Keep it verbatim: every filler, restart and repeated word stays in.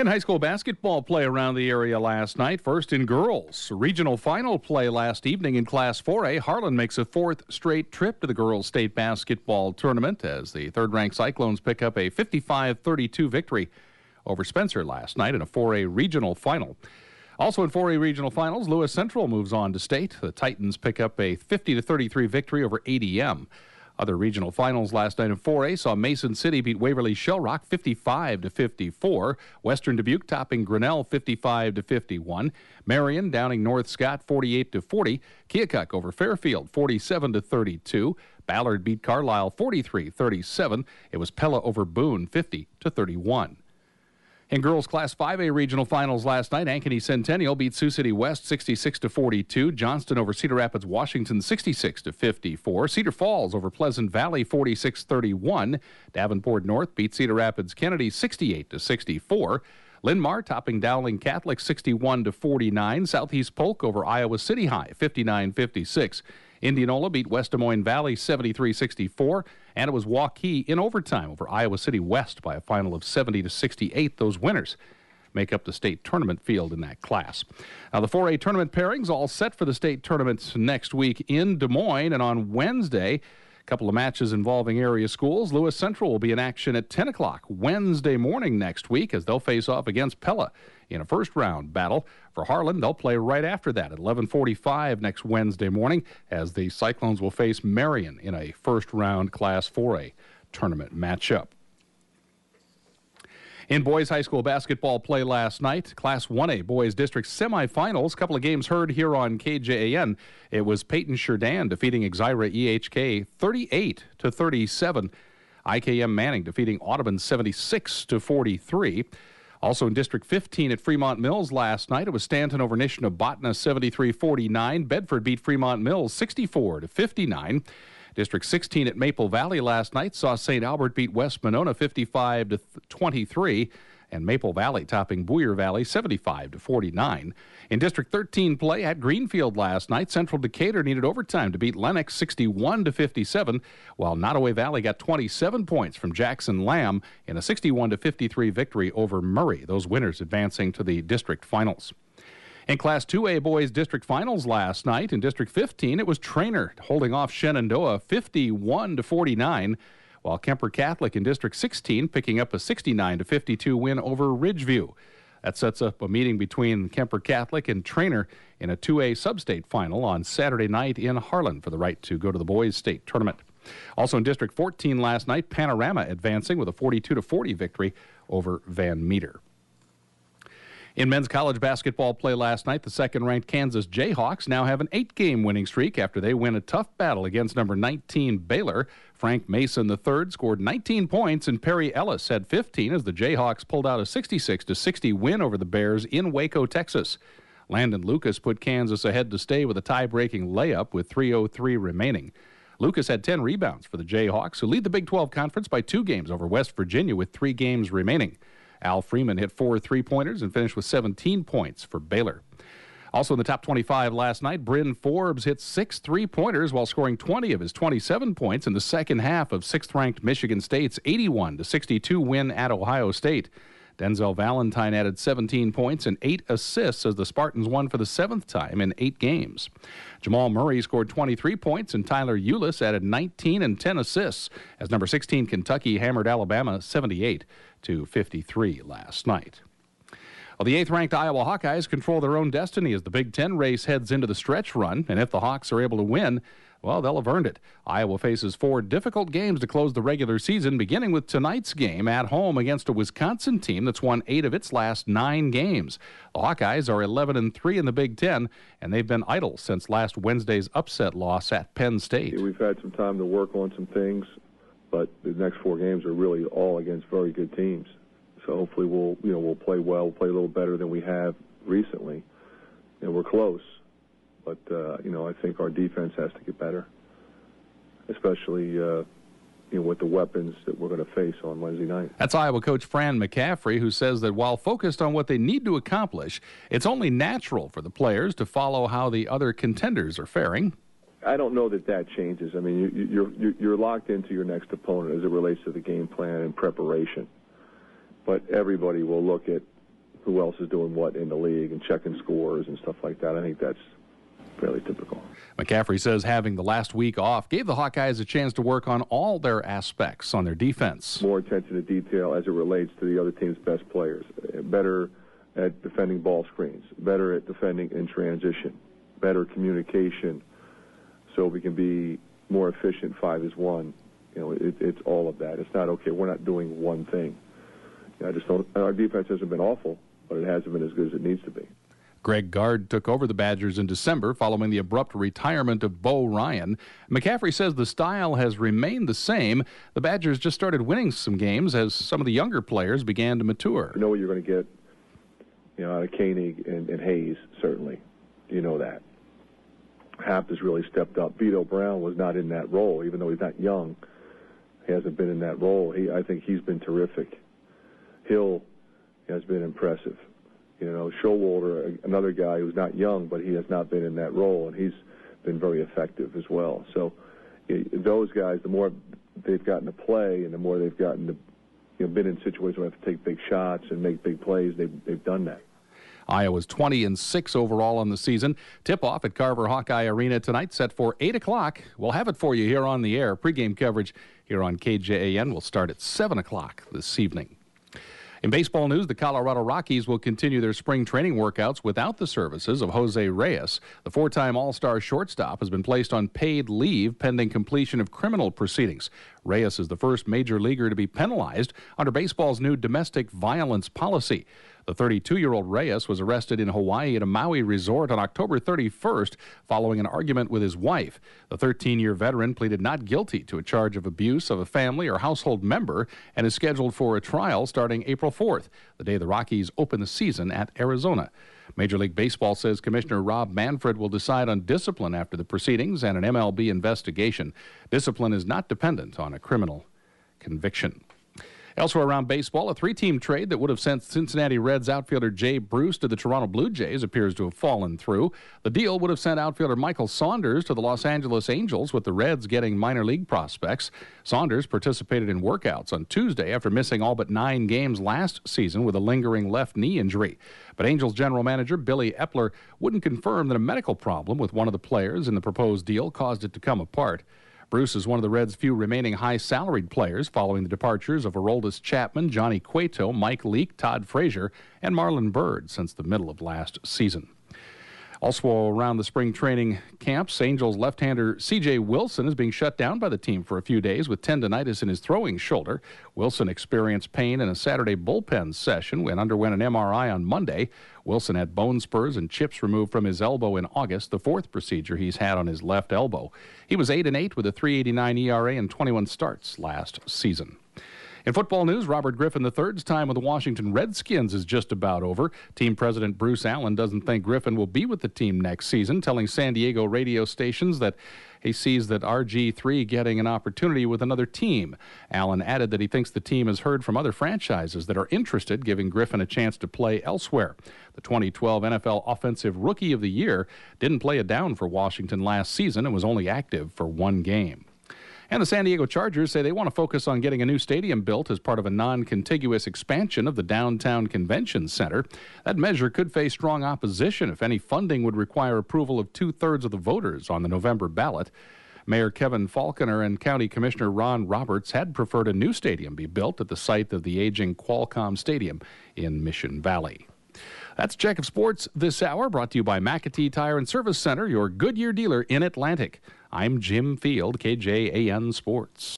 And high school basketball play around the area last night. First in girls. Regional final play last evening in Class four A. Harlan makes a fourth straight trip to the girls' state basketball tournament as the third-ranked Cyclones pick up a fifty-five thirty-two victory over Spencer last night in a four A regional final. Also in four A regional finals, Lewis Central moves on to state. The Titans pick up a fifty to thirty-three victory over A D M. Other regional finals last night in four A saw Mason City beat Waverly Shellrock fifty-five to fifty-four. Western Dubuque topping Grinnell fifty-five to fifty-one. Marion downing North Scott forty-eight to forty. Keokuk over Fairfield forty-seven to thirty-two. Ballard beat Carlisle forty-three thirty-seven. It was Pella over Boone fifty to thirty-one. In girls' Class five A regional finals last night, Ankeny Centennial beat Sioux City West sixty-six to forty-two. Johnston over Cedar Rapids Washington sixty-six to fifty-four. Cedar Falls over Pleasant Valley forty-six thirty-one. Davenport North beat Cedar Rapids Kennedy sixty-eight to sixty-four. Linn-Mar topping Dowling Catholic sixty-one to forty-nine. Southeast Polk over Iowa City High fifty-nine fifty-six. Indianola beat West Des Moines Valley seventy-three sixty-four, and it was Waukee in overtime over Iowa City West by a final of seventy to sixty-eight. Those winners make up the state tournament field in that class. Now, the four A tournament pairings all set for the state tournaments next week in Des Moines, and on Wednesday, a couple of matches involving area schools. Lewis Central will be in action at ten o'clock Wednesday morning next week as they'll face off against Pella in a first-round battle. For Harlan, they'll play right after that at eleven forty-five next Wednesday morning as the Cyclones will face Marion in a first-round Class four A tournament matchup. In boys high school basketball play last night, Class one A boys district semifinals, a couple of games heard here on K J A N. It was Peyton Sherdan defeating Exira E H K thirty-eight to thirty-seven. I K M Manning defeating Audubon seventy-six to forty-three. Also in District fifteen at Fremont Mills last night, it was Stanton over Nishnabotna seventy-three forty-nine. Bedford beat Fremont Mills sixty-four to fifty-nine. District sixteen at Maple Valley last night saw Saint Albert beat West Monona fifty-five to twenty-three, and Maple Valley topping Boyer Valley seventy-five to forty-nine. In District thirteen play at Greenfield last night, Central Decatur needed overtime to beat Lennox sixty-one to fifty-seven, while Nottoway Valley got twenty-seven points from Jackson Lamb in a sixty-one to fifty-three victory over Murray, those winners advancing to the district finals. In Class two A boys district finals last night, in District fifteen, it was Trainer holding off Shenandoah fifty-one to forty-nine, while Kemper Catholic in District sixteen picking up a sixty-nine to fifty-two win over Ridgeview. That sets up a meeting between Kemper Catholic and Trainer in a two A sub-state final on Saturday night in Harlan for the right to go to the boys' state tournament. Also in District fourteen last night, Panorama advancing with a forty-two to forty victory over Van Meter. In men's college basketball play last night, the second-ranked Kansas Jayhawks now have an eight-game winning streak after they win a tough battle against number nineteen Baylor. Frank Mason the third scored nineteen points, and Perry Ellis had fifteen as the Jayhawks pulled out a sixty-six to sixty win over the Bears in Waco, Texas. Landon Lucas put Kansas ahead to stay with a tie-breaking layup with three oh three remaining. Lucas had ten rebounds for the Jayhawks, who lead the Big twelve Conference by two games over West Virginia with three games remaining. Al Freeman hit four three-pointers and finished with seventeen points for Baylor. Also in the top twenty-five last night, Bryn Forbes hit six three-pointers while scoring twenty of his twenty-seven points in the second half of sixth-ranked Michigan State's eighty-one to sixty-two win at Ohio State. Denzel Valentine added seventeen points and eight assists as the Spartans won for the seventh time in eight games. Jamal Murray scored twenty-three points, and Tyler Eulis added nineteen and ten assists as number sixteen Kentucky hammered Alabama seventy-eight to fifty-three last night. Well, the eighth-ranked Iowa Hawkeyes control their own destiny as the Big Ten race heads into the stretch run, and if the Hawks are able to win, well, they'll have earned it. Iowa faces four difficult games to close the regular season, beginning with tonight's game at home against a Wisconsin team that's won eight of its last nine games. The Hawkeyes are eleven and three in the Big Ten, and they've been idle since last Wednesday's upset loss at Penn State. We've had some time to work on some things, but the next four games are really all against very good teams. So hopefully we'll, you know, we'll play well, play a little better than we have recently, and we're close. But, uh, you know, I think our defense has to get better, especially, uh, you know, with the weapons that we're going to face on Wednesday night. That's Iowa coach Fran McCaffrey, who says that while focused on what they need to accomplish, it's only natural for the players to follow how the other contenders are faring. I don't know that that changes. I mean, you, you're, you're locked into your next opponent as it relates to the game plan and preparation. But everybody will look at who else is doing what in the league and checking scores and stuff like that. I think that's fairly typical. McCaffrey says having the last week off gave the Hawkeyes a chance to work on all their aspects on their defense. More attention to detail as it relates to the other team's best players. Better at defending ball screens, better at defending in transition, better communication, so we can be more efficient. Five is one. You know, it, it's all of that. It's not, okay, we're not doing one thing. I just don't, our defense hasn't been awful, but it hasn't been as good as it needs to be. Greg Gard took over the Badgers in December following the abrupt retirement of Bo Ryan. McCaffrey says the style has remained the same. The Badgers just started winning some games as some of the younger players began to mature. You know what you're going to get, you know, out of Koenig and, and Hayes, certainly. You know that. Happ has really stepped up. Vito Brown was not in that role, even though he's not young. He hasn't been in that role. He, I think he's been terrific. Hill has been impressive. You know, Showalter, another guy who's not young, but he has not been in that role, and he's been very effective as well. So those guys, the more they've gotten to play and the more they've gotten to, you know, been in situations where they have to take big shots and make big plays, they've, they've done that. Iowa's twenty and six overall on the season. Tip-off at Carver Hawkeye Arena tonight, set for eight o'clock. We'll have it for you here on the air. Pre-game coverage here on K J A N will start at seven o'clock this evening. In baseball news, the Colorado Rockies will continue their spring training workouts without the services of Jose Reyes. The four-time All-Star shortstop has been placed on paid leave pending completion of criminal proceedings. Reyes is the first major leaguer to be penalized under baseball's new domestic violence policy. The thirty-two-year-old Reyes was arrested in Hawaii at a Maui resort on October thirty-first following an argument with his wife. The thirteen-year veteran pleaded not guilty to a charge of abuse of a family or household member and is scheduled for a trial starting April fourth, the day the Rockies open the season at Arizona. Major League Baseball says Commissioner Rob Manfred will decide on discipline after the proceedings and an M L B investigation. Discipline is not dependent on a criminal conviction. Elsewhere around baseball, a three-team trade that would have sent Cincinnati Reds outfielder Jay Bruce to the Toronto Blue Jays appears to have fallen through. The deal would have sent outfielder Michael Saunders to the Los Angeles Angels, with the Reds getting minor league prospects. Saunders participated in workouts on Tuesday after missing all but nine games last season with a lingering left knee injury. But Angels general manager Billy Epler wouldn't confirm that a medical problem with one of the players in the proposed deal caused it to come apart. Bruce is one of the Reds' few remaining high-salaried players following the departures of Aroldis Chapman, Johnny Cueto, Mike Leake, Todd Frazier, and Marlon Byrd since the middle of last season. Also around the spring training camps, Angels left-hander C J Wilson is being shut down by the team for a few days with tendonitis in his throwing shoulder. Wilson experienced pain in a Saturday bullpen session and underwent an M R I on Monday. Wilson had bone spurs and chips removed from his elbow in August, the fourth procedure he's had on his left elbow. He was eight and eight with a three eighty-nine E R A and twenty-one starts last season. In football news, Robert Griffin the third's time with the Washington Redskins is just about over. Team president Bruce Allen doesn't think Griffin will be with the team next season, telling San Diego radio stations that he sees that R G three getting an opportunity with another team. Allen added that he thinks the team has heard from other franchises that are interested, giving Griffin a chance to play elsewhere. The twenty twelve N F L Offensive Rookie of the Year didn't play it down for Washington last season and was only active for one game. And the San Diego Chargers say they want to focus on getting a new stadium built as part of a non-contiguous expansion of the downtown convention center. That measure could face strong opposition if any funding would require approval of two-thirds of the voters on the November ballot. Mayor Kevin Falconer and County Commissioner Ron Roberts had preferred a new stadium be built at the site of the aging Qualcomm Stadium in Mission Valley. That's Check of Sports this hour, brought to you by McAtee Tire and Service Center, your Goodyear dealer in Atlantic. I'm Jim Field, K J A N Sports.